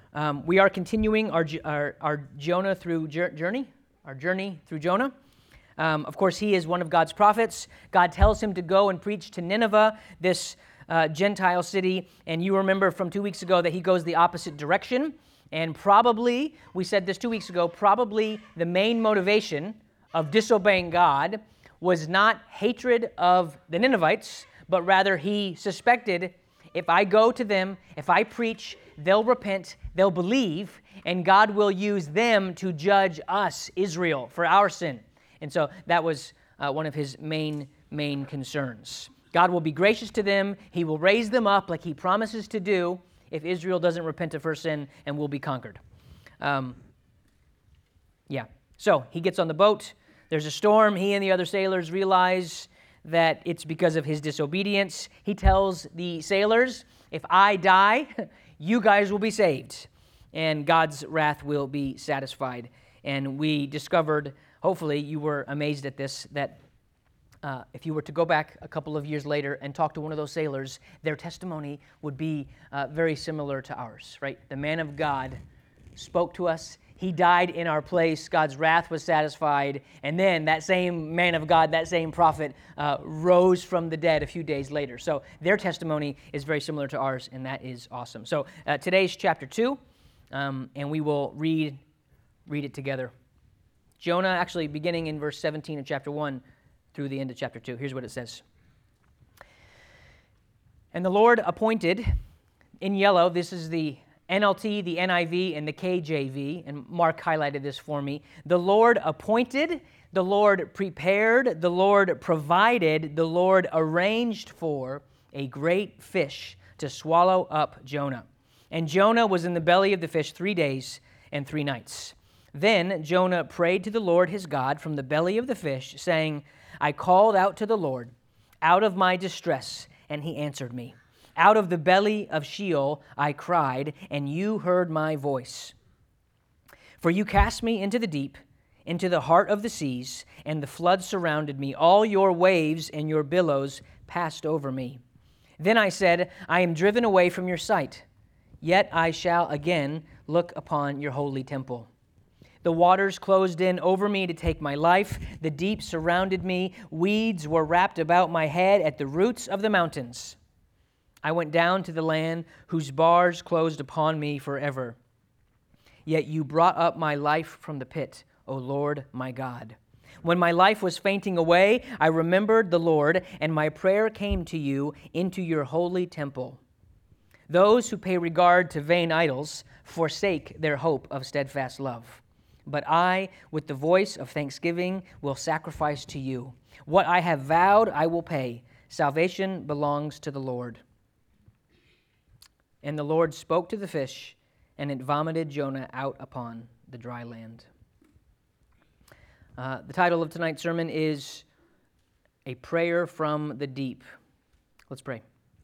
We are continuing our Jonah through journey, our journey through Jonah. Of course, he is one of God's prophets. God tells him to go and preach to Nineveh, this Gentile city. And you remember from 2 weeks ago that he goes the opposite direction. And probably, we said this 2 weeks ago, probably the main motivation of disobeying God was not hatred of the Ninevites, but rather he suspected, if I go to them, if I preach, they'll repent, they'll believe, and God will use them to judge us, Israel, for our sin. And so that was one of his main concerns. God will be gracious to them. He will raise them up like he promises to do if Israel doesn't repent of her sin and will be conquered. So he gets on the boat. There's a storm. He and the other sailors realize that it's because of his disobedience. He tells the sailors, if I die, you guys will be saved, and God's wrath will be satisfied. And we discovered, hopefully you were amazed at this, that if you were to go back a couple of years later and talk to one of those sailors, their testimony would be very similar to ours, right? The man of God spoke to us. He died in our place. God's wrath was satisfied. And then that same man of God, that same prophet, rose from the dead a few days later. So their testimony is very similar to ours, and that is awesome. So today's chapter 2, and we will read it together. Jonah, actually beginning in verse 17 of chapter 1 through the end of chapter 2. Here's what it says. And the Lord appointed, in yellow, this is the NLT, the NIV, and the KJV, and Mark highlighted this for me. The Lord appointed, the Lord prepared, the Lord provided, the Lord arranged for a great fish to swallow up Jonah. And Jonah was in the belly of the fish 3 days and 3 nights. Then Jonah prayed to the Lord his God from the belly of the fish, saying, I called out to the Lord out of my distress, and he answered me. Out of the belly of Sheol I cried, and you heard my voice. For you cast me into the deep, into the heart of the seas, and the flood surrounded me. All your waves and your billows passed over me. Then I said, I am driven away from your sight, yet I shall again look upon your holy temple. The waters closed in over me to take my life. The deep surrounded me. Weeds were wrapped about my head at the roots of the mountains. I went down to the land whose bars closed upon me forever. Yet you brought up my life from the pit, O Lord my God. When my life was fainting away, I remembered the Lord, and my prayer came to you into your holy temple. Those who pay regard to vain idols forsake their hope of steadfast love. But I, with the voice of thanksgiving, will sacrifice to you. What I have vowed, I will pay. Salvation belongs to the Lord. And the Lord spoke to the fish, and it vomited Jonah out upon the dry land. The title of tonight's sermon is A Prayer from the Deep. Let's pray.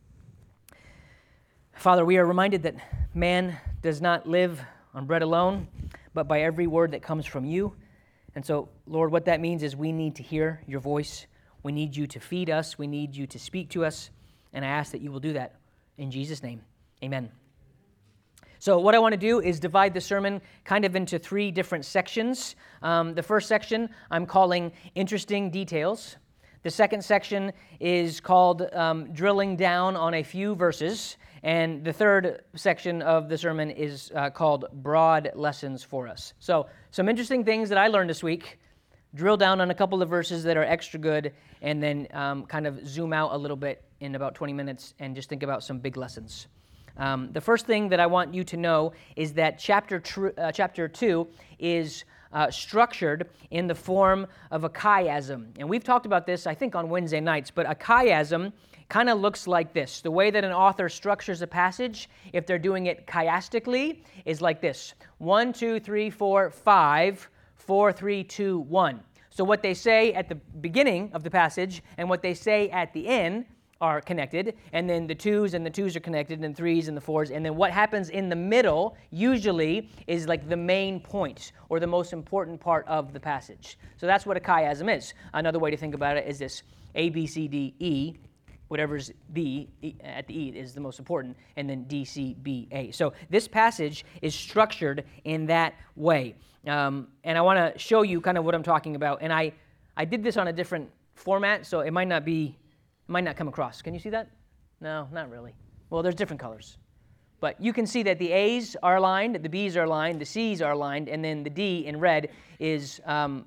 Father, we are reminded that man does not live on bread alone, but by every word that comes from you. And so, Lord, what that means is we need to hear your voice. We need you to feed us. We need you to speak to us. And I ask that you will do that in Jesus' name. Amen. So what I want to do is divide the sermon kind of into 3 different sections. The first section I'm calling Interesting Details. The second section is called Drilling Down on a Few Verses. And the third section of the sermon is called Broad Lessons for Us. So some interesting things that I learned this week. Drill down on a couple of verses that are extra good, and then kind of zoom out a little bit in about 20 minutes and just think about some big lessons. The first thing that I want you to know is that chapter 2 is structured in the form of a chiasm. And we've talked about this, I think, on Wednesday nights, but a chiasm kind of looks like this. The way that an author structures a passage, if they're doing it chiastically, is like this. 1, 2, 3, 4, 5, 4, 3, 2, 1. So what they say at the beginning of the passage and what they say at the end are connected, and then the 2s and the 2s are connected, and 3s and the 4s, and then what happens in the middle usually is like the main point or the most important part of the passage. So that's what a chiasm is. Another way to think about it is this: A, B, C, D, E, whatever's B at the E is the most important, and then D, C, B, A. So this passage is structured in that way. And I want to show you kind of what I'm talking about. And I did this on a different format, so it might not come across. Can you see that? No, not really. Well, there's different colors. But you can see that the A's are aligned, the B's are aligned, the C's are aligned, and then the D in red is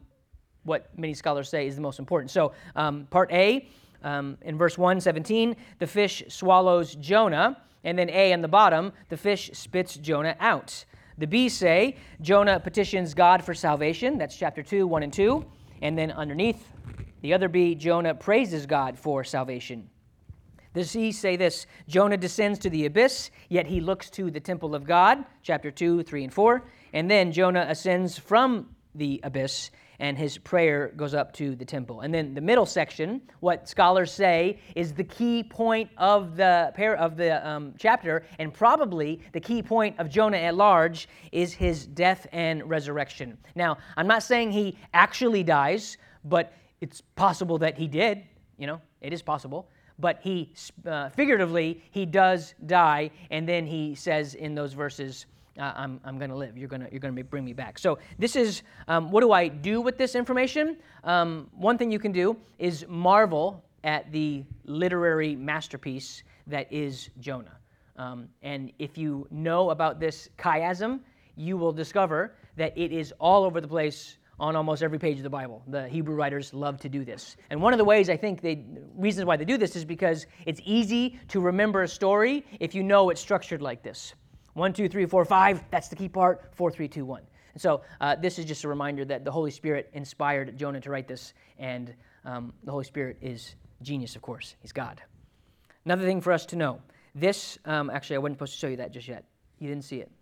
what many scholars say is the most important. So part A, in verse 1:17, the fish swallows Jonah, and then A on the bottom, the fish spits Jonah out. The B's say Jonah petitions God for salvation. That's chapter 2, 1 and 2. And then underneath, the other B, Jonah praises God for salvation. The C's say this: Jonah descends to the abyss, yet he looks to the temple of God, chapter 2, 3, and 4. And then Jonah ascends from the abyss, and his prayer goes up to the temple. And then the middle section, what scholars say is the key point of the chapter, and probably the key point of Jonah at large, is his death and resurrection. Now, I'm not saying he actually dies, but it's possible that he did. It is possible. But he, figuratively, he does die, and then he says in those verses, I'm going to live. You're going to bring me back. So this is, what do I do with this information? One thing you can do is marvel at the literary masterpiece that is Jonah. And if you know about this chiasm, you will discover that it is all over the place on almost every page of the Bible. The Hebrew writers love to do this. And one of the ways I think reasons why they do this is because it's easy to remember a story if you know it's structured like this. 1, 2, 3, 4, 5, that's the key part, 4, 3, 2, 1. And so this is just a reminder that the Holy Spirit inspired Jonah to write this, and the Holy Spirit is genius, of course. He's God. Another thing for us to know, this, actually I wasn't supposed to show you that just yet. You didn't see it.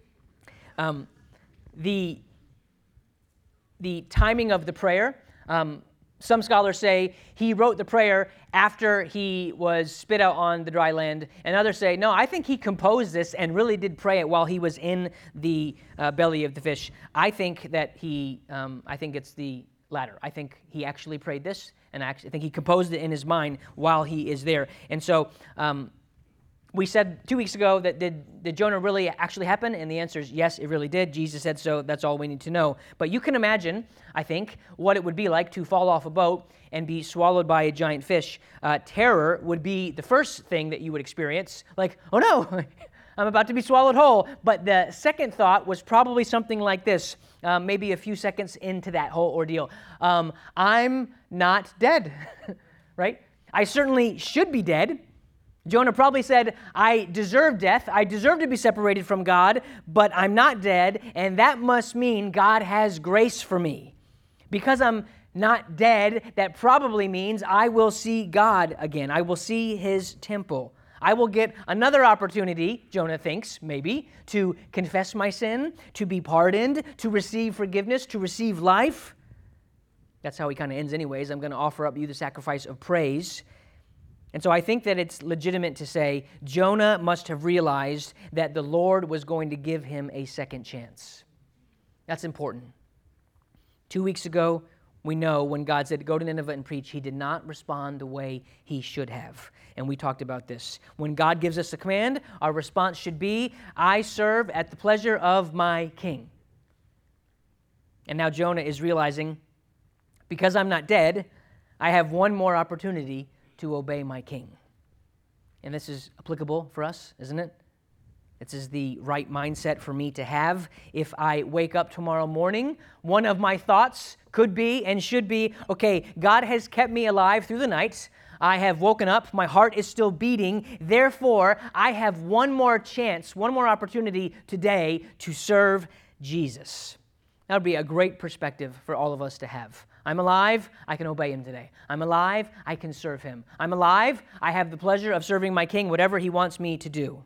The timing of the prayer, some scholars say he wrote the prayer after he was spit out on the dry land, and others say, no, I think he composed this and really did pray it while he was in the belly of the fish. I think that I think it's the latter. I think he actually prayed this, and I think he composed it in his mind while he is there. And so we said 2 weeks ago that did Jonah really actually happen? And the answer is yes, it really did. Jesus said so. That's all we need to know. But you can imagine, I think, what it would be like to fall off a boat and be swallowed by a giant fish. Terror would be the first thing that you would experience. Like, oh no, I'm about to be swallowed whole. But the second thought was probably something like this, maybe a few seconds into that whole ordeal. I'm not dead, right? I certainly should be dead. Jonah probably said, I deserve death, I deserve to be separated from God, but I'm not dead, and that must mean God has grace for me. Because I'm not dead, that probably means I will see God again. I will see his temple. I will get another opportunity, Jonah thinks, maybe, to confess my sin, to be pardoned, to receive forgiveness, to receive life. That's how he kind of ends anyways. I'm going to offer up you the sacrifice of praise. And so I think that it's legitimate to say Jonah must have realized that the Lord was going to give him a second chance. That's important. 2 weeks ago, we know when God said, go to Nineveh and preach, he did not respond the way he should have. And we talked about this. When God gives us a command, our response should be, I serve at the pleasure of my king. And now Jonah is realizing, because I'm not dead, I have one more opportunity to obey my king. And this is applicable for us, isn't it? This is the right mindset for me to have. If I wake up tomorrow morning, one of my thoughts could be and should be, okay, God has kept me alive through the night. I have woken up. My heart is still beating. Therefore, I have one more chance, one more opportunity today to serve Jesus. That would be a great perspective for all of us to have. I'm alive, I can obey him today. I'm alive, I can serve him. I'm alive, I have the pleasure of serving my king, whatever he wants me to do.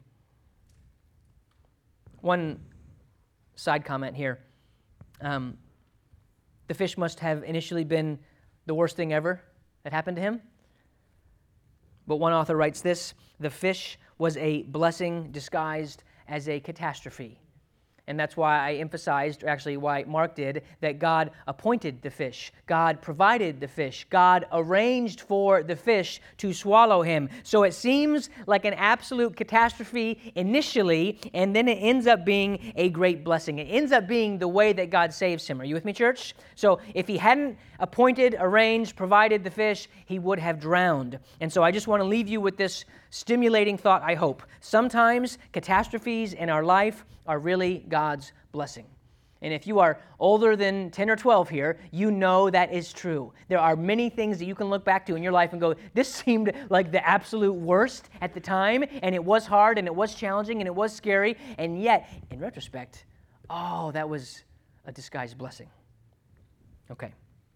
One side comment here. The fish must have initially been the worst thing ever that happened to him. But one author writes this: the fish was a blessing disguised as a catastrophe. And that's why I emphasized, or actually why Mark did, that God appointed the fish. God provided the fish. God arranged for the fish to swallow him. So it seems like an absolute catastrophe initially, and then it ends up being a great blessing. It ends up being the way that God saves him. Are you with me, church? So if he hadn't appointed, arranged, provided the fish, he would have drowned. And so I just want to leave you with this stimulating thought, I hope. Sometimes catastrophes in our life are really God's blessing. And if you are older than 10 or 12 here, you know that is true. There are many things that you can look back to in your life and go, this seemed like the absolute worst at the time, and it was hard, and it was challenging, and it was scary, and yet, in retrospect, oh, that was a disguised blessing. Okay.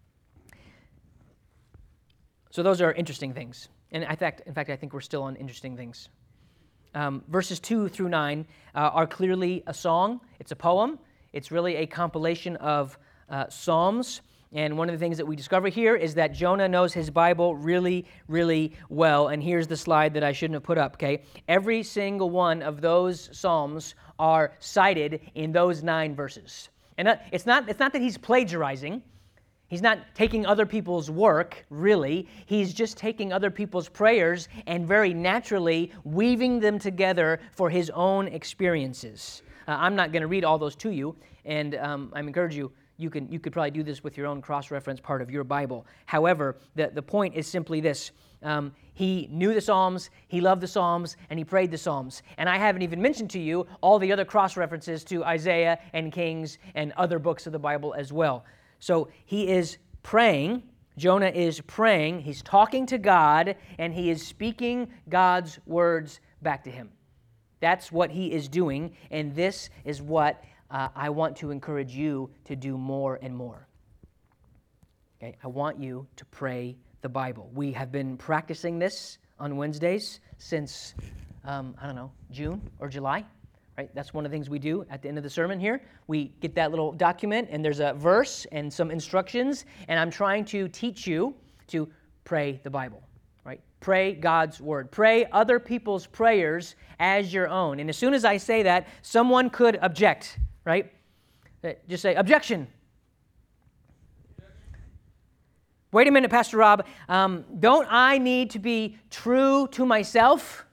So those are interesting things. And in fact, I think we're still on interesting things. Verses 2 through 9 are clearly a song. It's a poem. It's really a compilation of psalms. And one of the things that we discover here is that Jonah knows his Bible really, really well. And here's the slide that I shouldn't have put up, okay? Every single one of those psalms are cited in those 9 verses. And it's not that he's plagiarizing. He's not taking other people's work, really. He's just taking other people's prayers and very naturally weaving them together for his own experiences. I'm not going to read all those to you, and I encourage you, you could probably do this with your own cross-reference part of your Bible. However, the point is simply this. He knew the Psalms, he loved the Psalms, and he prayed the Psalms. And I haven't even mentioned to you all the other cross-references to Isaiah and Kings and other books of the Bible as well. So he is praying, Jonah is praying, he's talking to God, and he is speaking God's words back to him. That's what he is doing, and this is what I want to encourage you to do more and more. Okay, I want you to pray the Bible. We have been practicing this on Wednesdays since, June or July. Right? That's one of the things we do at the end of the sermon here. We get that little document, and there's a verse and some instructions, and I'm trying to teach you to pray the Bible, right? Pray God's word. Pray other people's prayers as your own. And as soon as I say that, someone could object, right? Just say, objection. Wait a minute, Pastor Rob. Don't I need to be true to myself?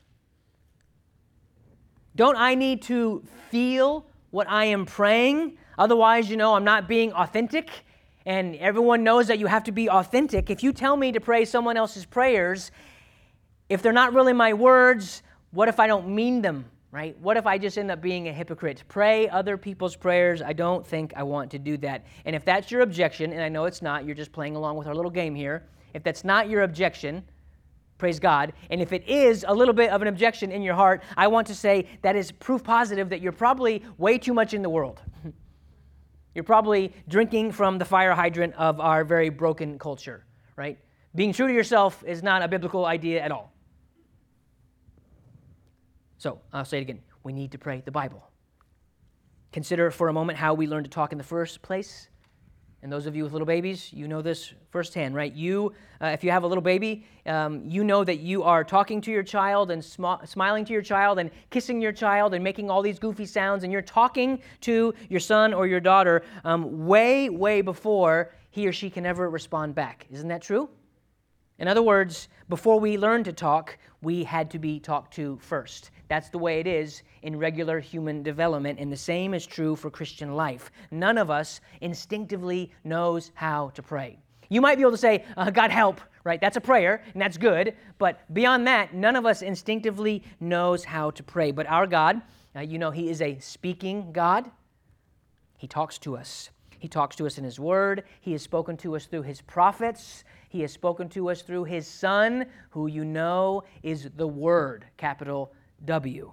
Don't I need to feel what I am praying? Otherwise, I'm not being authentic. And everyone knows that you have to be authentic. If you tell me to pray someone else's prayers, if they're not really my words, what if I don't mean them, right? What if I just end up being a hypocrite? Pray other people's prayers. I don't think I want to do that. And if that's your objection, and I know it's not, you're just playing along with our little game here. If that's not your objection, praise God. And if it is a little bit of an objection in your heart, I want to say that is proof positive that you're probably way too much in the world. You're probably drinking from the fire hydrant of our very broken culture, right? Being true to yourself is not a biblical idea at all. So, I'll say it again. We need to pray the Bible. Consider for a moment how we learned to talk in the first place. And those of you with little babies, you know this firsthand, right? If you have a little baby, you know that you are talking to your child and smiling to your child and kissing your child and making all these goofy sounds, and you're talking to your son or your daughter way, way before he or she can ever respond back. Isn't that true? In other words, before we learn to talk, we had to be talked to first. That's the way it is in regular human development, and the same is true for Christian life. None of us instinctively knows how to pray. You might be able to say, God help, right? That's a prayer, and that's good, but beyond that, none of us instinctively knows how to pray. But our God, He is a speaking God. He talks to us. He talks to us in His Word. He has spoken to us through His prophets. He has spoken to us through His Son, who you know is the Word, capital W.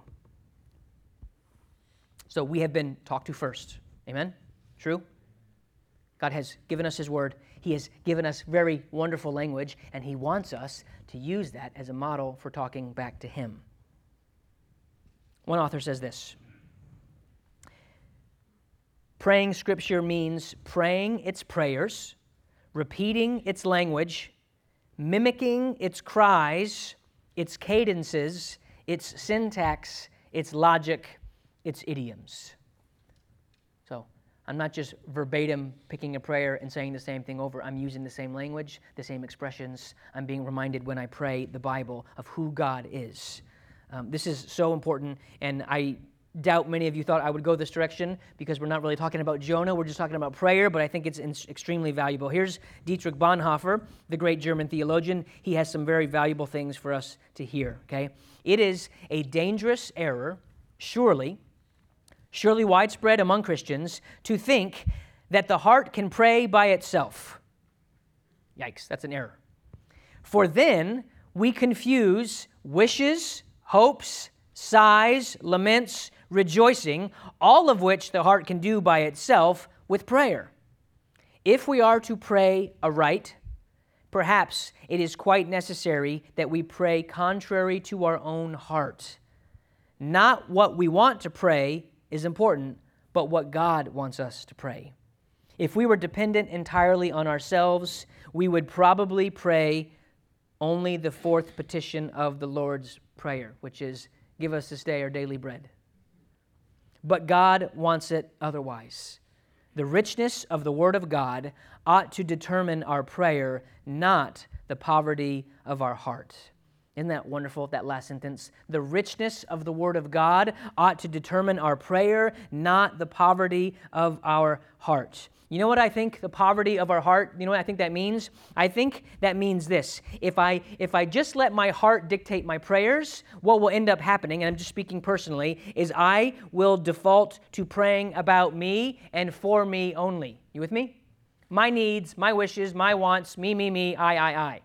So we have been talked to first. Amen? True? God has given us His Word. He has given us very wonderful language, and He wants us to use that as a model for talking back to Him. One author says this: praying Scripture means praying its prayers, repeating its language, mimicking its cries, its cadences, its syntax, its logic, its idioms. So I'm not just verbatim picking a prayer and saying the same thing over. I'm using the same language, the same expressions. I'm being reminded when I pray the Bible of who God is. This is so important, and I doubt many of you thought I would go this direction because we're not really talking about Jonah. We're just talking about prayer, but I think it's extremely valuable. Here's Dietrich Bonhoeffer, the great German theologian. He has some very valuable things for us to hear, okay? It is a dangerous error, surely widespread among Christians, to think that the heart can pray by itself. Yikes, that's an error. For then we confuse wishes, hopes, sighs, laments, rejoicing, all of which the heart can do by itself, with prayer. If we are to pray aright, perhaps it is quite necessary that we pray contrary to our own heart. Not what we want to pray is important, but what God wants us to pray. If we were dependent entirely on ourselves, we would probably pray only the fourth petition of the Lord's Prayer, which is, give us this day our daily bread. But God wants it otherwise. The richness of the Word of God ought to determine our prayer, not the poverty of our heart. Isn't that wonderful, that last sentence? The richness of the Word of God ought to determine our prayer, not the poverty of our heart. You know what I think the poverty of our heart, you know what I think that means? I think that means this. If I just let my heart dictate my prayers, what will end up happening, and I'm just speaking personally, is I will default to praying about me and for me only. You with me? My needs, my wishes, my wants, me, I.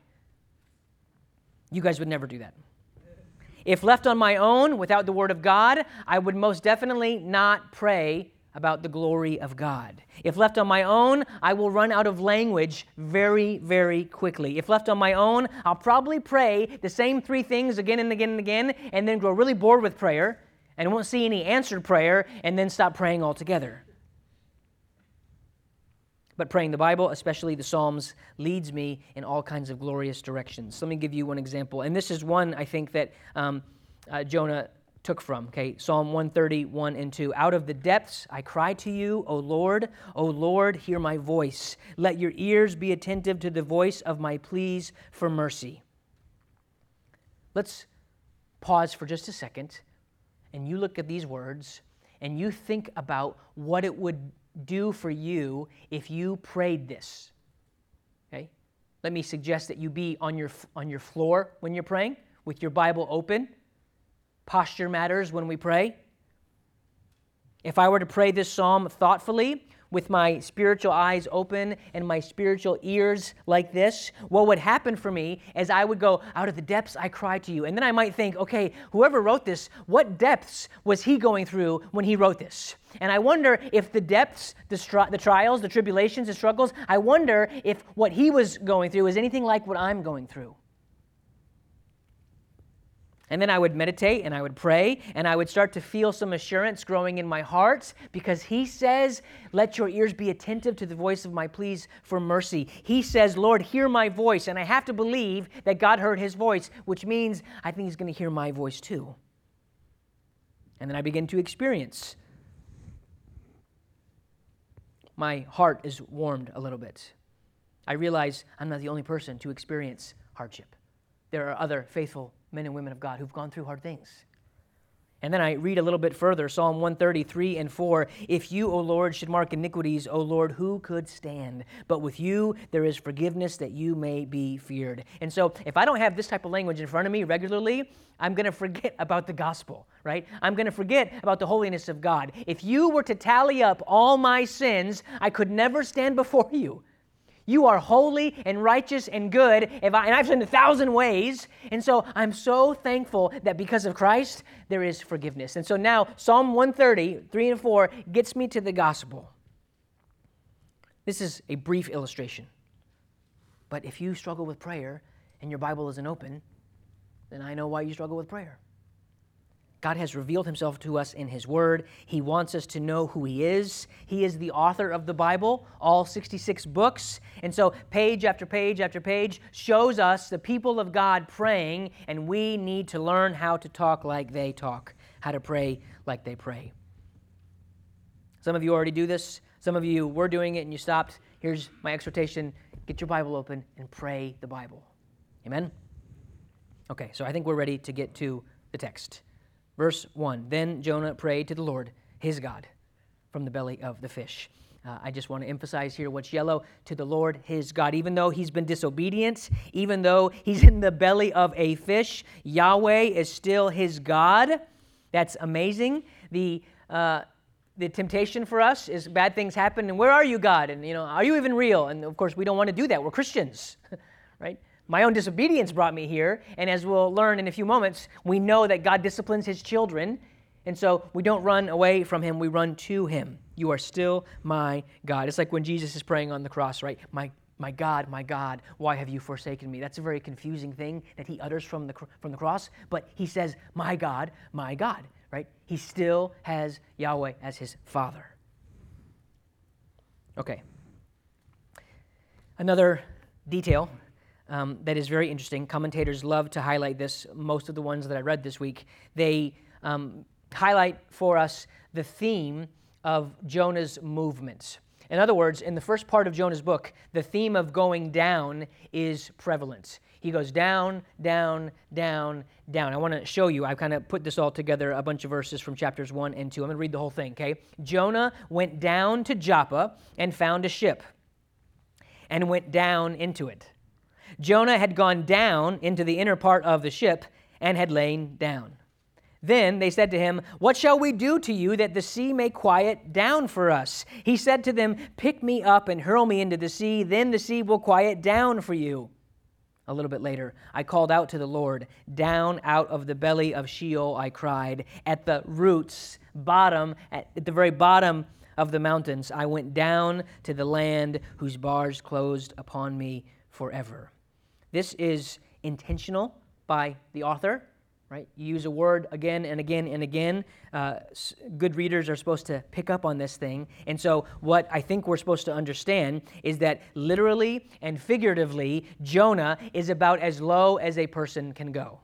You guys would never do that. If left on my own without the Word of God, I would most definitely not pray about the glory of God. If left on my own, I will run out of language very, very quickly. If left on my own, I'll probably pray the same three things again and again and again, and then grow really bored with prayer, and won't see any answered prayer, and then stop praying altogether. But praying the Bible, especially the Psalms, leads me in all kinds of glorious directions. Let me give you one example. And this is one, I think, that Jonah took from, okay? Psalm 131 and 2. Out of the depths I cry to you, O Lord, hear my voice. Let your ears be attentive to the voice of my pleas for mercy. Let's pause for just a second, and you look at these words, and you think about what it would do for you if you prayed this, okay? Let me suggest that you be on your floor when you're praying, with your Bible open. Posture matters when we pray. If I were to pray this psalm thoughtfully, with my spiritual eyes open and my spiritual ears like this, what would happen for me is I would go, out of the depths I cry to you. And then I might think, okay, whoever wrote this, what depths was he going through when he wrote this? And I wonder if the depths, the trials, the tribulations, the struggles, I wonder if what he was going through is anything like what I'm going through. And then I would meditate and I would pray and I would start to feel some assurance growing in my heart because he says, let your ears be attentive to the voice of my pleas for mercy. He says, Lord, hear my voice. And I have to believe that God heard his voice, which means I think he's going to hear my voice too. And then I begin to experience. My heart is warmed a little bit. I realize I'm not the only person to experience hardship. There are other faithful men and women of God who've gone through hard things. And then I read a little bit further, Psalm 133 and 4. If you, O Lord, should mark iniquities, O Lord, who could stand? But with you there is forgiveness that you may be feared. And so if I don't have this type of language in front of me regularly, I'm going to forget about the gospel, right? I'm going to forget about the holiness of God. If you were to tally up all my sins, I could never stand before you. You are holy and righteous and good, and I've sinned 1,000 ways. And so I'm so thankful that because of Christ, there is forgiveness. And so now Psalm 130, 3 and 4 gets me to the gospel. This is a brief illustration. But if you struggle with prayer and your Bible isn't open, then I know why you struggle with prayer. God has revealed himself to us in his word. He wants us to know who he is. He is the author of the Bible, all 66 books. And so page after page after page shows us the people of God praying, and we need to learn how to talk like they talk, how to pray like they pray. Some of you already do this. Some of you were doing it and you stopped. Here's my exhortation. Get your Bible open and pray the Bible. Amen? Okay, so I think we're ready to get to the text. Verse 1, then Jonah prayed to the Lord, his God, from the belly of the fish. I just want to emphasize here what's yellow, to the Lord, his God. Even though he's been disobedient, even though he's in the belly of a fish, Yahweh is still his God. That's amazing. The temptation for us is bad things happen, and where are you, God? And, are you even real? And, of course, we don't want to do that. We're Christians, right? My own disobedience brought me here, and as we'll learn in a few moments, we know that God disciplines his children, and so we don't run away from him, we run to him. You are still my God. It's like when Jesus is praying on the cross, right? My God, why have you forsaken me? That's a very confusing thing that he utters from the cross, but he says, my God, right? He still has Yahweh as his Father. Okay. Another detail that is very interesting. Commentators love to highlight this. Most of the ones that I read this week, they highlight for us the theme of Jonah's movements. In other words, in the first part of Jonah's book, the theme of going down is prevalent. He goes down, down, down, down. I want to show you. I've kind of put this all together, a bunch of verses from chapters 1 and 2. I'm going to read the whole thing, okay? Jonah went down to Joppa and found a ship and went down into it. Jonah had gone down into the inner part of the ship and had lain down. Then they said to him, what shall we do to you that the sea may quiet down for us? He said to them, pick me up and hurl me into the sea, then the sea will quiet down for you. A little bit later, I called out to the Lord. Down out of the belly of Sheol I cried. At the roots, at the very bottom of the mountains, I went down to the land whose bars closed upon me forever. This is intentional by the author. Right? You use a word again and again and again. Good readers are supposed to pick up on this thing. And so what I think we're supposed to understand is that literally and figuratively, Jonah is about as low as a person can go.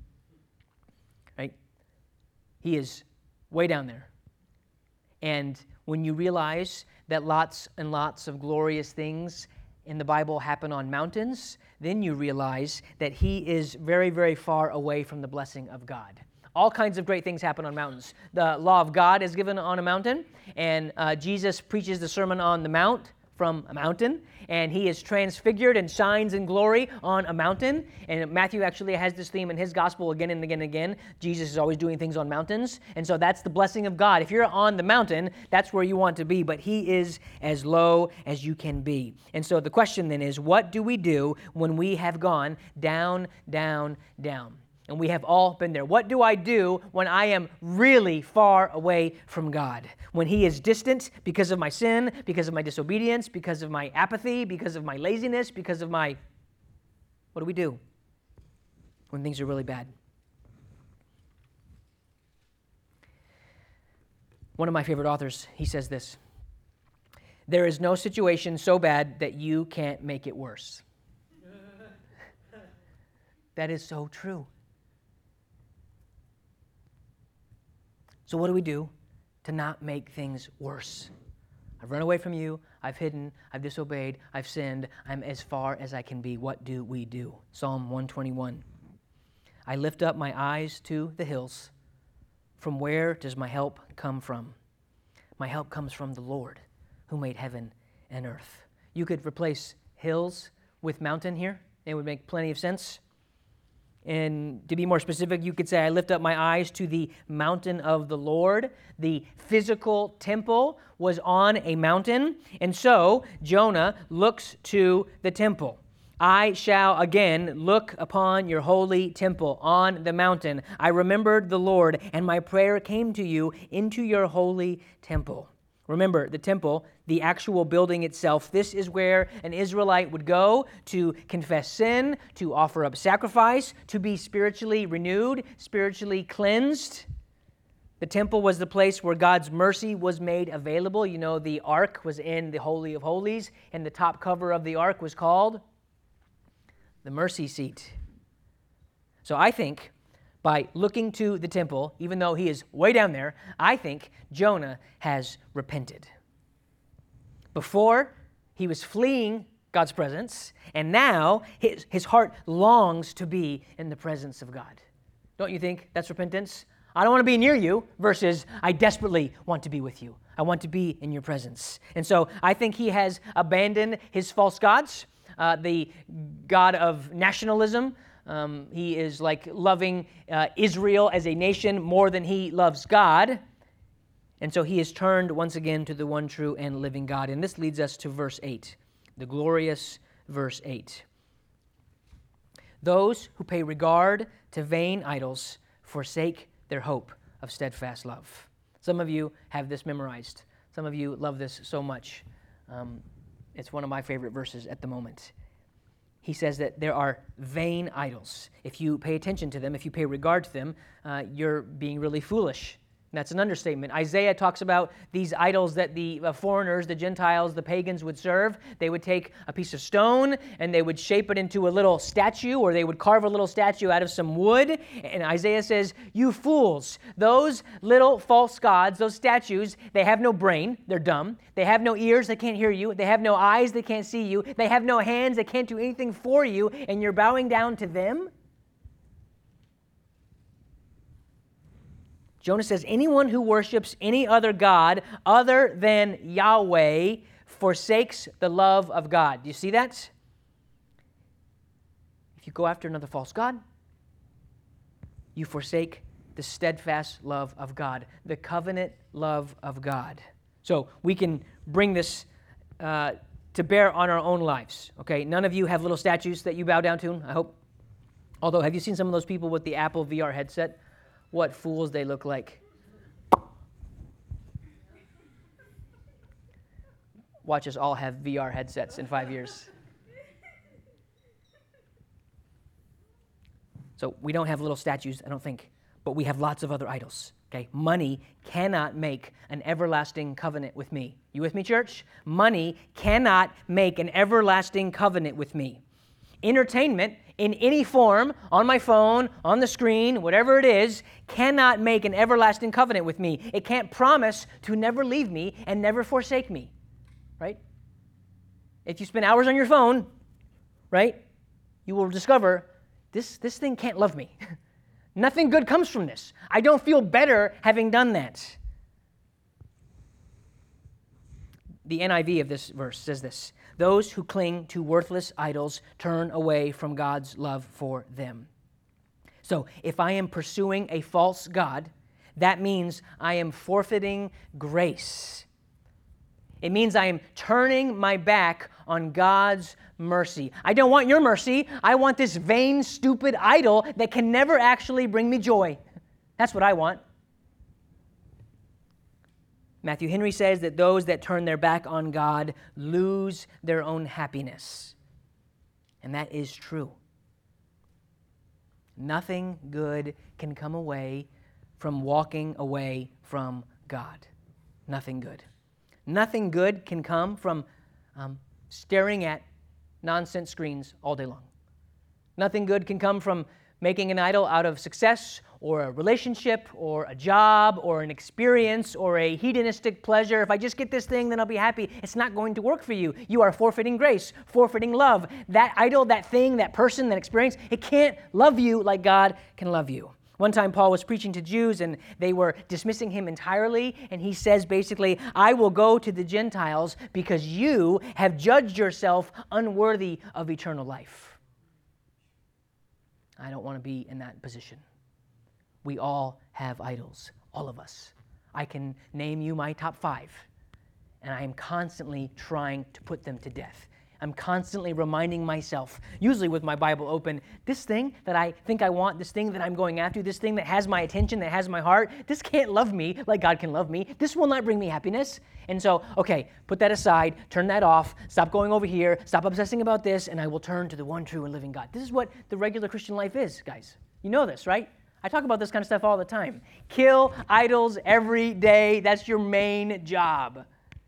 Right? He is way down there. And when you realize that lots and lots of glorious things in the Bible happen on mountains, then you realize that he is very, very far away from the blessing of God. All kinds of great things happen on mountains. The law of God is given on a mountain, and Jesus preaches the Sermon on the Mount from a mountain, and he is transfigured and shines in glory on a mountain. And Matthew actually has this theme in his gospel again and again and again. Jesus is always doing things on mountains, and so that's the blessing of God. If you're on the mountain, that's where you want to be, but he is as low as you can be. And so the question then is, what do we do when we have gone down, down, down? And we have all been there. What do I do when I am really far away from God? When he is distant because of my sin, because of my disobedience, because of my apathy, because of my laziness, because of my... What do we do when things are really bad? One of my favorite authors, he says this: there is no situation so bad that you can't make it worse. That is so true. So what do we do to not make things worse? I've run away from you, I've hidden, I've disobeyed, I've sinned, I'm as far as I can be. What do we do? Psalm 121. I lift up my eyes to the hills. From where does my help come from? My help comes from the Lord, who made heaven and earth. You could replace hills with mountain here. It would make plenty of sense. And to be more specific, you could say, I lift up my eyes to the mountain of the Lord. The physical temple was on a mountain, and so Jonah looks to the temple. I shall again look upon your holy temple on the mountain. I remembered the Lord, and my prayer came to you into your holy temple. Remember, the temple, the actual building itself, this is where an Israelite would go to confess sin, to offer up sacrifice, to be spiritually renewed, spiritually cleansed. The temple was the place where God's mercy was made available. You know, the ark was in the Holy of Holies, and the top cover of the ark was called the mercy seat. So I think by looking to the temple, even though he is way down there, I think Jonah has repented. Before, he was fleeing God's presence, and now his heart longs to be in the presence of God. Don't you think that's repentance? I don't want to be near you versus I desperately want to be with you. I want to be in your presence. And so I think he has abandoned his false gods, the God of nationalism. He is like loving Israel as a nation more than he loves God. And so he has turned once again to the one true and living God. And this leads us to verse 8, the glorious verse 8. Those who pay regard to vain idols forsake their hope of steadfast love. Some of you have this memorized. Some of you love this so much. It's one of my favorite verses at the moment. He says that there are vain idols. If you pay attention to them, if you pay regard to them, you're being really foolish. And that's an understatement. Isaiah talks about these idols that the foreigners, the Gentiles, the pagans would serve. They would take a piece of stone and they would shape it into a little statue, or they would carve a little statue out of some wood. And Isaiah says, you fools, those little false gods, those statues, they have no brain, they're dumb. They have no ears, they can't hear you. They have no eyes, they can't see you. They have no hands, they can't do anything for you, and you're bowing down to them? Jonah says, anyone who worships any other god other than Yahweh forsakes the love of God. Do you see that? If you go after another false god, you forsake the steadfast love of God, the covenant love of God. So we can bring this to bear on our own lives. Okay, none of you have little statues that you bow down to, I hope. Although, have you seen some of those people with the Apple VR headset? What fools they look like. Watch us all have VR headsets in 5 years. So we don't have little statues, I don't think, but we have lots of other idols. Okay, money cannot make an everlasting covenant with me. You with me, church? Money cannot make an everlasting covenant with me. Entertainment in any form, on my phone, on the screen, whatever it is, cannot make an everlasting covenant with me. It can't promise to never leave me and never forsake me, right? If you spend hours on your phone, right, you will discover this thing can't love me. Nothing good comes from this. I don't feel better having done that. The NIV of this verse says this: those who cling to worthless idols turn away from God's love for them. So if I am pursuing a false god, that means I am forfeiting grace. It means I am turning my back on God's mercy. I don't want your mercy. I want this vain, stupid idol that can never actually bring me joy. That's what I want. Matthew Henry says that those that turn their back on God lose their own happiness. And that is true. Nothing good can come away from walking away from God. Nothing good. Nothing good can come from staring at nonsense screens all day long. Nothing good can come from making an idol out of success or a relationship or a job or an experience or a hedonistic pleasure. If I just get this thing, then I'll be happy. It's not going to work for you. You are forfeiting grace, forfeiting love. That idol, that thing, that person, that experience, it can't love you like God can love you. One time Paul was preaching to Jews and they were dismissing him entirely, and he says basically, I will go to the Gentiles because you have judged yourself unworthy of eternal life. I don't want to be in that position. We all have idols, all of us. I can name you my top 5, and I am constantly trying to put them to death. I'm constantly reminding myself, usually with my Bible open, this thing that I think I want, this thing that I'm going after, this thing that has my attention, that has my heart, this can't love me like God can love me. This will not bring me happiness. And so, okay, put that aside, turn that off, stop going over here, stop obsessing about this, and I will turn to the one true and living God. This is what the regular Christian life is, guys. You know this, right? I talk about this kind of stuff all the time. Kill idols every day. That's your main job.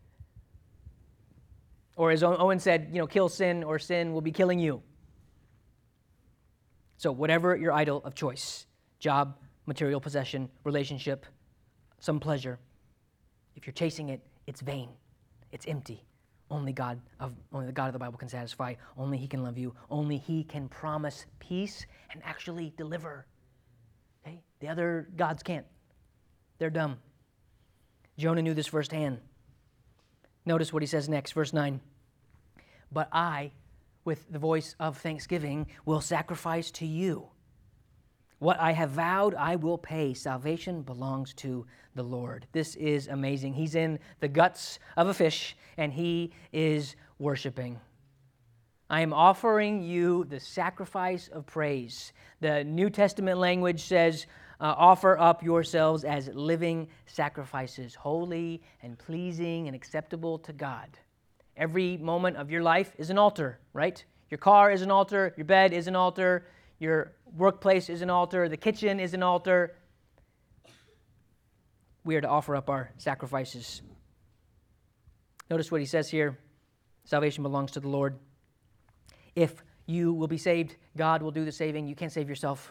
Or as Owen said, kill sin or sin will be killing you. So whatever your idol of choice, job, material possession, relationship, some pleasure. If you're chasing it, it's vain. It's empty. Only the God of the Bible can satisfy. Only He can love you. Only He can promise peace and actually deliver. Okay? The other gods can't. They're dumb. Jonah knew this firsthand. Notice what he says next, verse 9. But I, with the voice of thanksgiving, will sacrifice to you. What I have vowed, I will pay. Salvation belongs to the Lord. This is amazing. He's in the guts of a fish, and he is worshiping. I am offering you the sacrifice of praise. The New Testament language says, offer up yourselves as living sacrifices, holy and pleasing and acceptable to God. Every moment of your life is an altar, right? Your car is an altar, your bed is an altar, your workplace is an altar, the kitchen is an altar. We are to offer up our sacrifices. Notice what he says here. Salvation belongs to the Lord. If you will be saved, God will do the saving. You can't save yourself.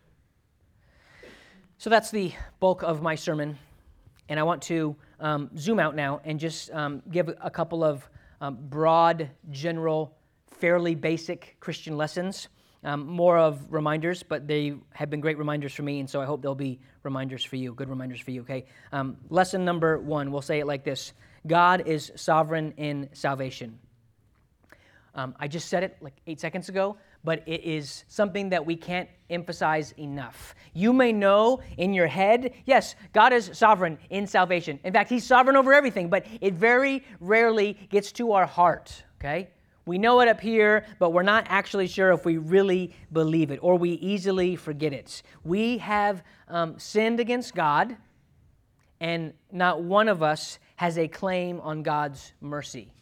So that's the bulk of my sermon. And I want to zoom out now and just give a couple of broad, general, fairly basic Christian lessons. More of reminders, but they have been great reminders for me, and so I hope they'll be reminders for you, good reminders for you, okay? Lesson number 1, we'll say it like this. God is sovereign in salvation. I just said it like 8 seconds ago, but it is something that we can't emphasize enough. You may know in your head, yes, God is sovereign in salvation. In fact, He's sovereign over everything, but it very rarely gets to our heart, okay? We know it up here, but we're not actually sure if we really believe it, or we easily forget it. We have sinned against God, and not one of us has a claim on God's mercy.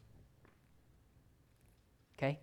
Okay?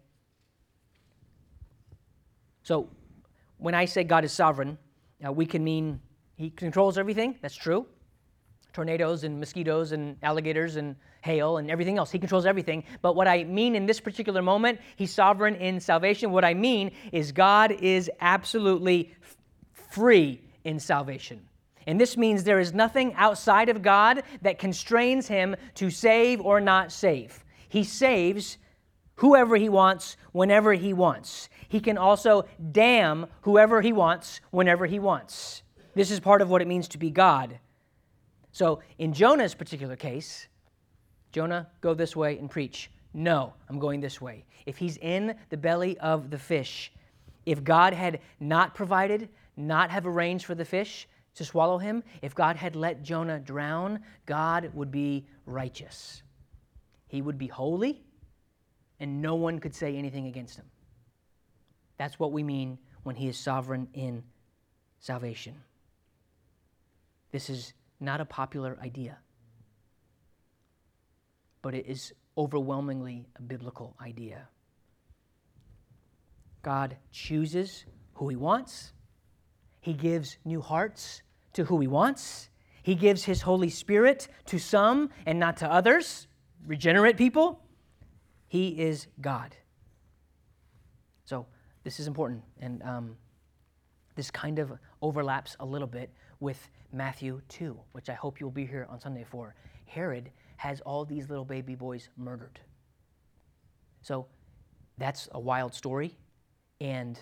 So, when I say God is sovereign, we can mean He controls everything. That's true. Tornadoes and mosquitoes and alligators and hail and everything else. He controls everything. But what I mean in this particular moment, He's sovereign in salvation. What I mean is God is absolutely free in salvation. And this means there is nothing outside of God that constrains Him to save or not save. He saves whoever He wants, whenever He wants. He can also damn whoever He wants, whenever He wants. This is part of what it means to be God. So in Jonah's particular case, Jonah, go this way and preach. No, I'm going this way. If he's in the belly of the fish, if God had not provided, not have arranged for the fish to swallow him, if God had let Jonah drown, God would be righteous. He would be holy, and no one could say anything against him. That's what we mean when He is sovereign in salvation. This is not a popular idea, but it is overwhelmingly a biblical idea. God chooses who He wants. He gives new hearts to who He wants. He gives His Holy Spirit to some and not to others, regenerate people. He is God. So this is important, and this kind of overlaps a little bit with Matthew 2, which I hope you'll be here on Sunday for. Herod has all these little baby boys murdered. So that's a wild story, and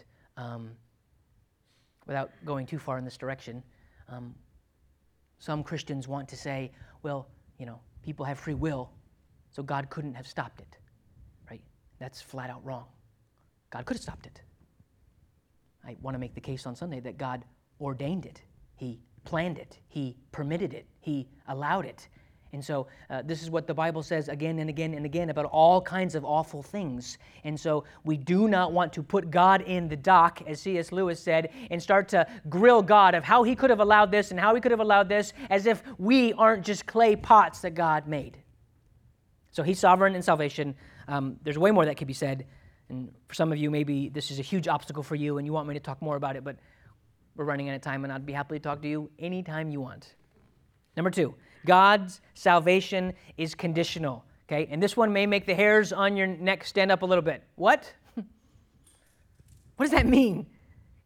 without going too far in this direction, some Christians want to say, well, people have free will, so God couldn't have stopped it, right? That's flat out wrong. God could have stopped it. I want to make the case on Sunday that God ordained it. He planned it. He permitted it. He allowed it. And so this is what the Bible says again and again and again about all kinds of awful things. And so we do not want to put God in the dock, as C.S. Lewis said, and start to grill God of how He could have allowed this and how He could have allowed this, as if we aren't just clay pots that God made. So He's sovereign in salvation. There's way more that could be said. And for some of you, maybe this is a huge obstacle for you and you want me to talk more about it, but we're running out of time and I'd be happy to talk to you anytime you want. Number 2, God's salvation is conditional. Okay, and this one may make the hairs on your neck stand up a little bit. What? What does that mean?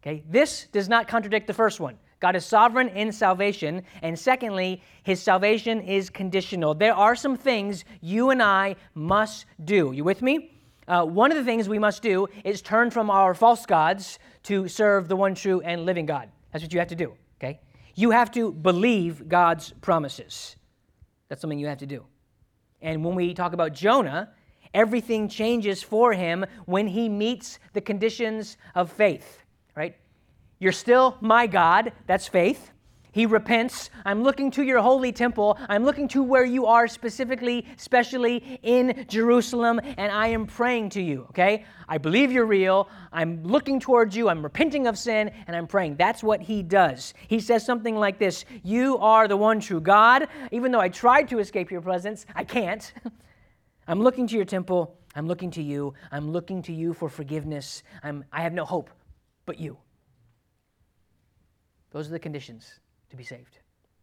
Okay, this does not contradict the first one. God is sovereign in salvation, and secondly, his salvation is conditional. There are some things you and I must do. You with me? One of the things we must do is turn from our false gods to serve the one true and living God. That's what you have to do, okay? You have to believe God's promises. That's something you have to do. And when we talk about Jonah, everything changes for him when he meets the conditions of faith, right? You're still my God, that's faith. He repents. I'm looking to your holy temple. I'm looking to where you are specifically, especially in Jerusalem, and I am praying to you, okay? I believe you're real. I'm looking towards you. I'm repenting of sin, and I'm praying. That's what he does. He says something like this: you are the one true God. Even though I tried to escape your presence, I can't. I'm looking to your temple. I'm looking to you. I'm looking to you for forgiveness. I have no hope but you. Those are the conditions to be saved.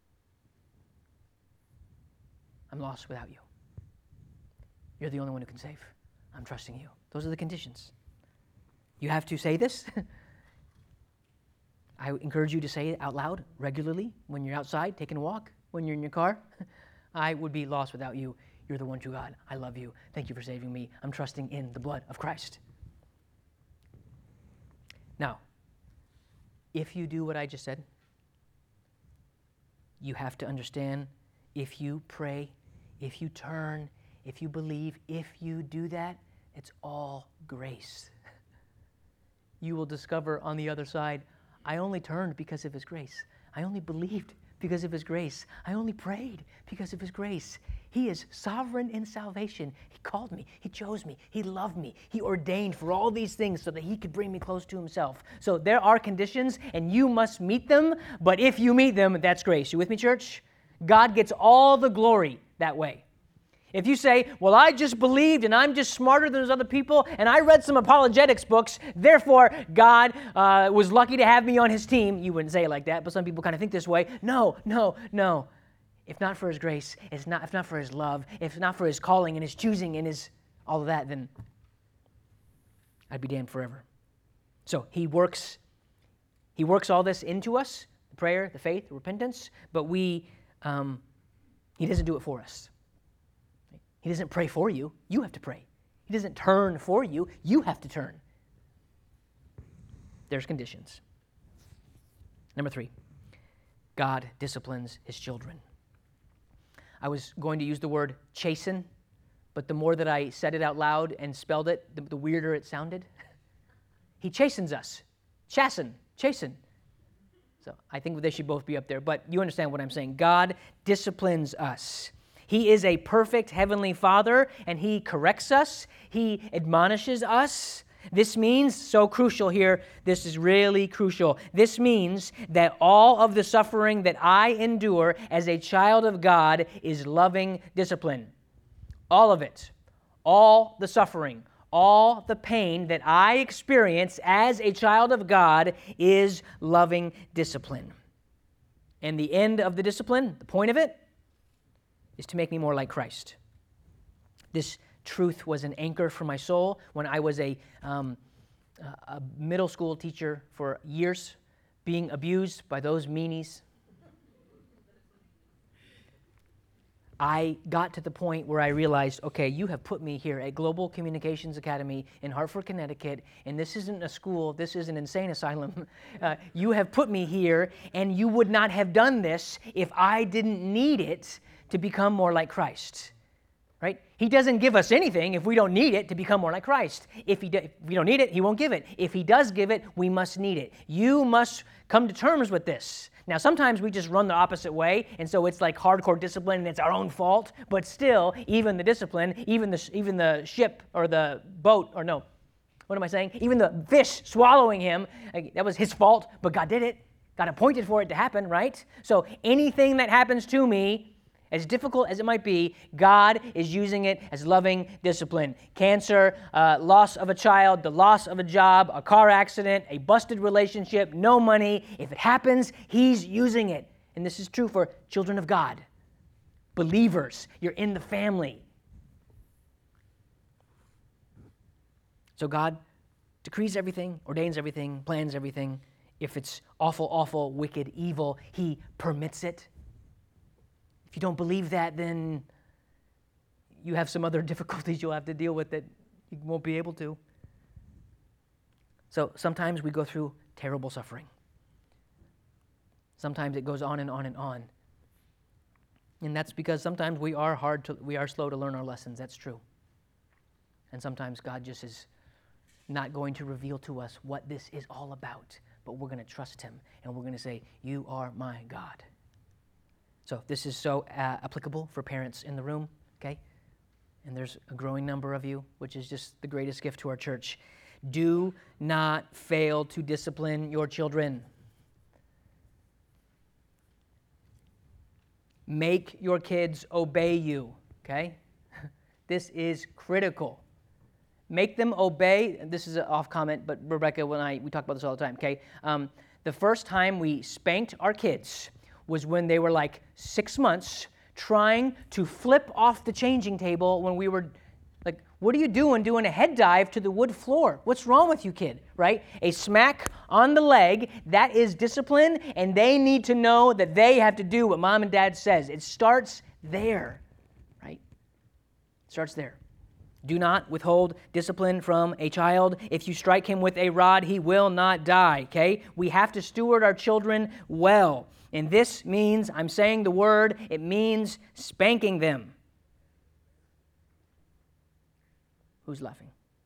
I'm lost without you. You're the only one who can save. I'm trusting you. Those are the conditions. You have to say this. I encourage you to say it out loud regularly when you're outside, taking a walk, when you're in your car. I would be lost without you. You're the one true God. I love you. Thank you for saving me. I'm trusting in the blood of Christ. Now, if you do what I just said, you have to understand, if you pray, if you turn, if you believe, if you do that, it's all grace. You will discover on the other side, I only turned because of his grace. I only believed because of his grace. I only prayed because of his grace. He is sovereign in salvation. He called me. He chose me. He loved me. He ordained for all these things so that he could bring me close to himself. So there are conditions, and you must meet them. But if you meet them, that's grace. You with me, church? God gets all the glory that way. If you say, well, I just believed and I'm just smarter than those other people and I read some apologetics books, therefore God was lucky to have me on his team. You wouldn't say it like that, but some people kind of think this way. No. If not for his grace, if not for his love, if not for his calling and his choosing and his all of that, then I'd be damned forever. So he works all this into us, the prayer, the faith, the repentance, but he doesn't do it for us. He doesn't pray for you. You have to pray. He doesn't turn for you. You have to turn. There's conditions. Number 3, God disciplines his children. I was going to use the word chasten, but the more that I said it out loud and spelled it, the weirder it sounded. He chastens us. Chasten. So I think they should both be up there, but you understand what I'm saying. God disciplines us. He is a perfect heavenly Father, and he corrects us. He admonishes us. This means, so crucial here, this is really crucial. This means that all of the suffering that I endure as a child of God is loving discipline. All of it. All the suffering, all the pain that I experience as a child of God is loving discipline. And the end of the discipline, the point of it, is to make me more like Christ. This truth was an anchor for my soul when I was a middle school teacher for years, being abused by those meanies. I got to the point where I realized, okay, you have put me here at Global Communications Academy in Hartford, Connecticut, and this isn't a school, this is an insane asylum. You have put me here, and you would not have done this if I didn't need it to become more like Christ. Right? He doesn't give us anything if we don't need it to become more like Christ. If we don't need it, he won't give it. If he does give it, we must need it. You must come to terms with this. Now, sometimes we just run the opposite way, and so it's like hardcore discipline, and it's our own fault. But still, even the discipline, even the ship or the boat, or no, what am I saying? Even the fish swallowing him, that was his fault, but God did it. God appointed for it to happen, right? So anything that happens to me, as difficult as it might be, God is using it as loving discipline. Cancer, loss of a child, the loss of a job, a car accident, a busted relationship, no money. If it happens, he's using it. And this is true for children of God. Believers, you're in the family. So God decrees everything, ordains everything, plans everything, If it's awful, awful, wicked, evil, He permits it. If you don't believe that, then you have some other difficulties you'll have to deal with that you won't be able to. So sometimes we go through terrible suffering. Sometimes it goes on and on and on. And that's because sometimes we are slow to learn our lessons. That's true. And sometimes God just is not going to reveal to us what this is all about, but we're going to trust Him and we're going to say, "You are my God." So this is so applicable for parents in the room, okay? And there's a growing number of you, which is just the greatest gift to our church. Do not fail to discipline your children. Make your kids obey you, okay? This is critical. Make them obey. This is an off comment, but Rebecca, we talk about this all the time, okay? The first time we spanked our kids was when they were like 6 months, trying to flip off the changing table when we were like, "What are you doing a head dive to the wood floor? What's wrong with you, kid?" Right? A smack on the leg, that is discipline, and they need to know that they have to do what mom and dad says. It starts there, right? It starts there. Do not withhold discipline from a child. If you strike him with a rod, he will not die, okay? We have to steward our children well. And this means, I'm saying the word, it means spanking them. Who's laughing?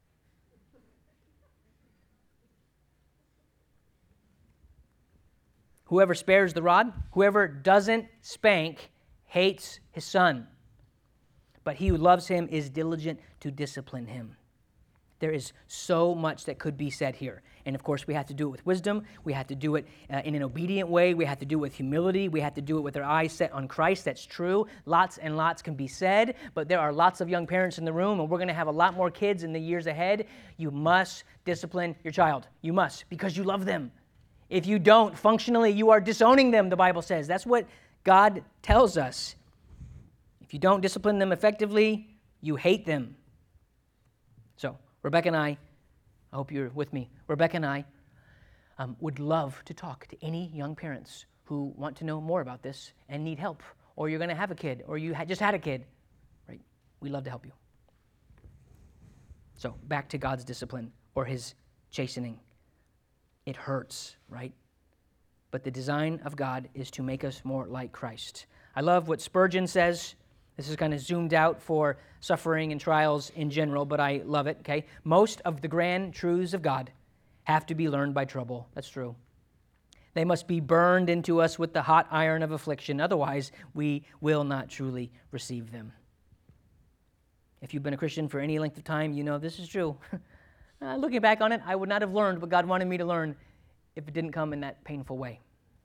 Whoever spares the rod, whoever doesn't spank, hates his son. But he who loves him is diligent to discipline him. There is so much that could be said here. And of course, we have to do it with wisdom. We have to do it in an obedient way. We have to do it with humility. We have to do it with our eyes set on Christ. That's true. Lots and lots can be said, but there are lots of young parents in the room, and we're going to have a lot more kids in the years ahead. You must discipline your child. You must, because you love them. If you don't, functionally, you are disowning them, the Bible says. That's what God tells us. If you don't discipline them effectively, you hate them. So, Rebecca and I hope you're with me. Rebecca and I would love to talk to any young parents who want to know more about this and need help, or you're going to have a kid, or you just had a kid, right? We'd love to help you. So, back to God's discipline or His chastening. It hurts, right? But the design of God is to make us more like Christ. I love what Spurgeon says. This is kind of zoomed out for suffering and trials in general, but I love it, okay? Most of the grand truths of God have to be learned by trouble. That's true. They must be burned into us with the hot iron of affliction. Otherwise, we will not truly receive them. If you've been a Christian for any length of time, you know this is true. Looking back on it, I would not have learned what God wanted me to learn if it didn't come in that painful way.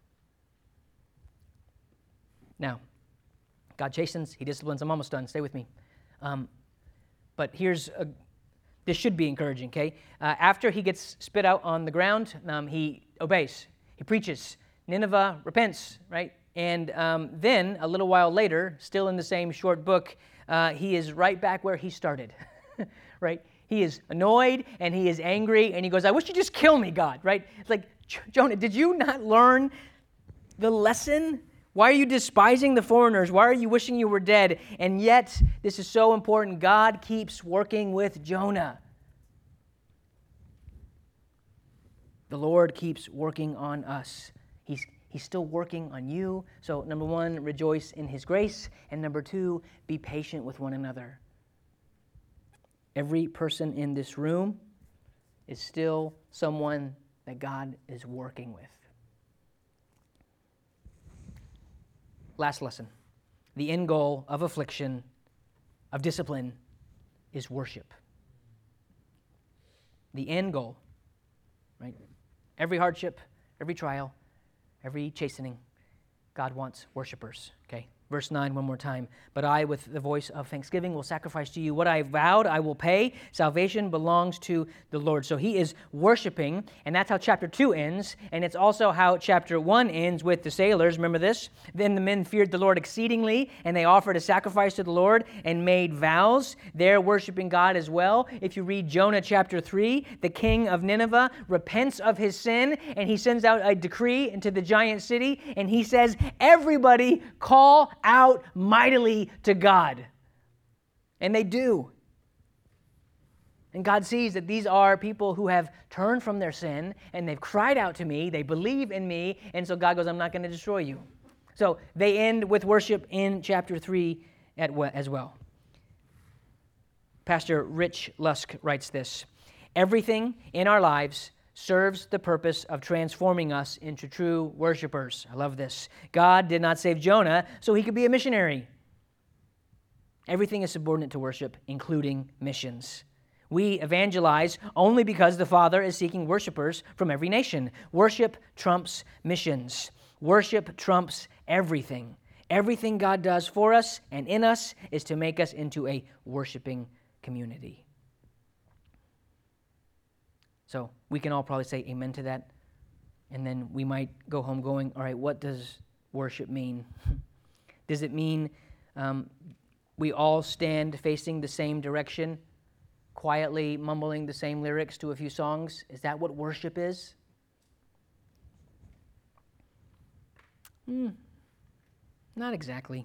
Now, God chastens, He disciplines. I'm almost done. Stay with me. But this should be encouraging, okay? After he gets spit out on the ground, he obeys. He preaches. Nineveh repents, right? And then, a little while later, still in the same short book, he is right back where he started, right? He is annoyed, and he is angry, and he goes, "I wish you'd just kill me, God," right? It's like, Jonah, did you not learn the lesson? Why are you despising the foreigners? Why are you wishing you were dead? And yet, this is so important, God keeps working with Jonah. The Lord keeps working on us. He's still working on you. So, number one, rejoice in His grace. And number two, be patient with one another. Every person in this room is still someone that God is working with. Last lesson. The end goal of affliction, of discipline, is worship. The end goal, right? Every hardship, every trial, every chastening, God wants worshipers, okay? Verse 9, one more time. But I, with the voice of thanksgiving, will sacrifice to you. What I vowed, I will pay. Salvation belongs to the Lord. So he is worshiping, and that's how chapter 2 ends. And it's also how chapter 1 ends with the sailors. Remember this? Then the men feared the Lord exceedingly, and they offered a sacrifice to the Lord and made vows. They're worshiping God as well. If you read Jonah chapter 3, the king of Nineveh repents of his sin, and he sends out a decree into the giant city, and he says, everybody call out mightily to God. And they do. And God sees that these are people who have turned from their sin and they've cried out to me, they believe in me, and so God goes, I'm not going to destroy you. So they end with worship in chapter 3 as well. Pastor Rich Lusk writes this: everything in our lives serves the purpose of transforming us into true worshipers. I love this. God did not save Jonah so he could be a missionary. Everything is subordinate to worship, including missions. We evangelize only because the Father is seeking worshipers from every nation. Worship trumps missions. Worship trumps everything. Everything God does for us and in us is to make us into a worshiping community. So we can all probably say amen to that. And then we might go home going, all right, what does worship mean? Does it mean we all stand facing the same direction, quietly mumbling the same lyrics to a few songs? Is that what worship is? Not exactly.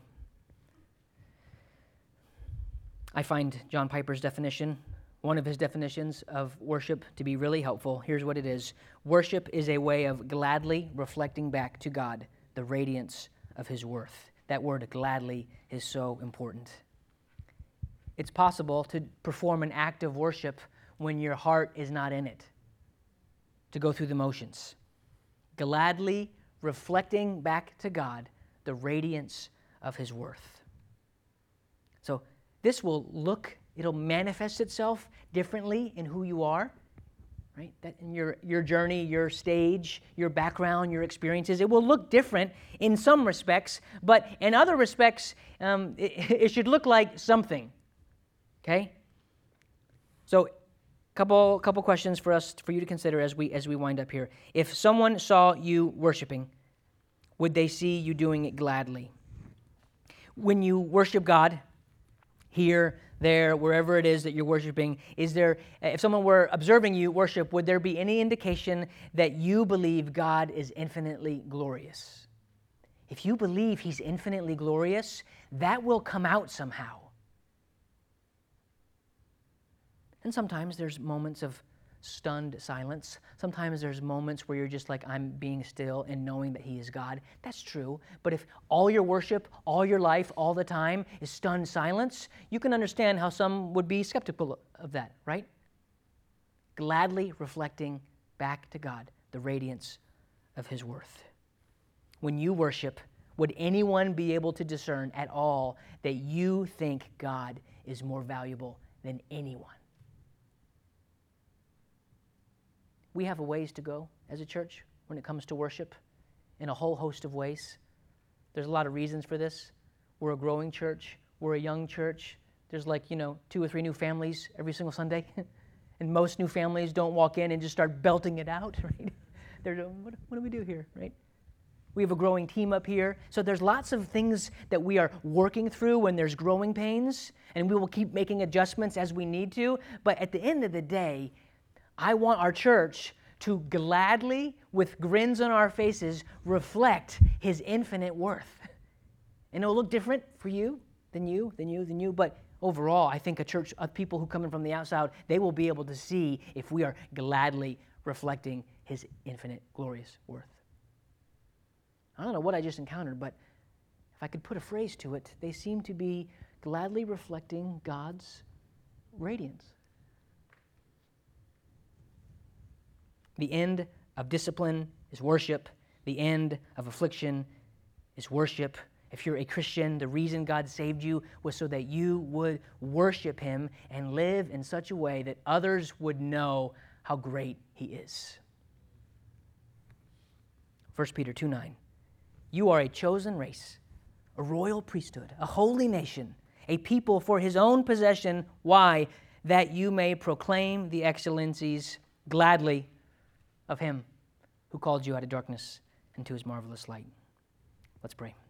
I find John Piper's definition, one of his definitions of worship, to be really helpful. Here's what it is. Worship is a way of gladly reflecting back to God the radiance of his worth. That word gladly is so important. It's possible to perform an act of worship when your heart is not in it, to go through the motions. Gladly reflecting back to God the radiance of his worth. So this will it'll manifest itself differently in who you are, right? That in your journey, your stage, your background, your experiences, it will look different in some respects, but in other respects, it should look like something. Okay? So, couple questions for you to consider as we wind up here. If someone saw you worshiping, would they see you doing it gladly? When you worship God, here, there, wherever it is that you're worshiping, if someone were observing you worship, would there be any indication that you believe God is infinitely glorious? If you believe he's infinitely glorious, that will come out somehow. And sometimes there's moments of stunned silence. Sometimes there's moments where you're just like, I'm being still and knowing that he is God. That's true. But if all your worship, all your life, all the time is stunned silence, you can understand how some would be skeptical of that, right? Gladly reflecting back to God the radiance of his worth. When you worship, would anyone be able to discern at all that you think God is more valuable than anyone? We have a ways to go as a church when it comes to worship in a whole host of ways. There's a lot of reasons for this. We're a growing church. We're a young church. There's 2 or 3 new families every single Sunday. And most new families don't walk in and just start belting it out, right? They're doing, what do we do here, right? We have a growing team up here. So there's lots of things that we are working through when there's growing pains, and we will keep making adjustments as we need to. But at the end of the day, I want our church to gladly, with grins on our faces, reflect his infinite worth. And it'll look different for you than you. But overall, I think a church of people who come in from the outside, they will be able to see if we are gladly reflecting his infinite, glorious worth. I don't know what I just encountered, but if I could put a phrase to it, they seem to be gladly reflecting God's radiance. The end of discipline is worship. The end of affliction is worship. If you're a Christian, the reason God saved you was so that you would worship him and live in such a way that others would know how great he is. 1 Peter 2:9. You are a chosen race, a royal priesthood, a holy nation, a people for his own possession. Why? That you may proclaim the excellencies gladly of him who called you out of darkness into his marvelous light. Let's pray.